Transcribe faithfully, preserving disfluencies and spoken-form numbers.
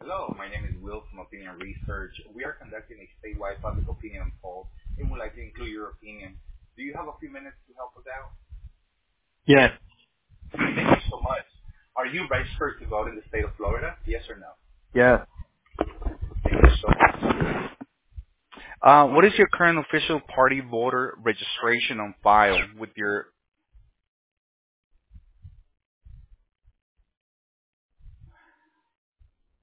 Hello, my name is Will from Opinion Research. We are conducting a statewide public opinion poll and would like to include your opinion. Do you have a few minutes to help us out? Yes. Thank you so much. Are you registered to vote in the state of Florida? Yes or no? Yes. Thank you so much. Uh, what is your current official party voter registration on file with your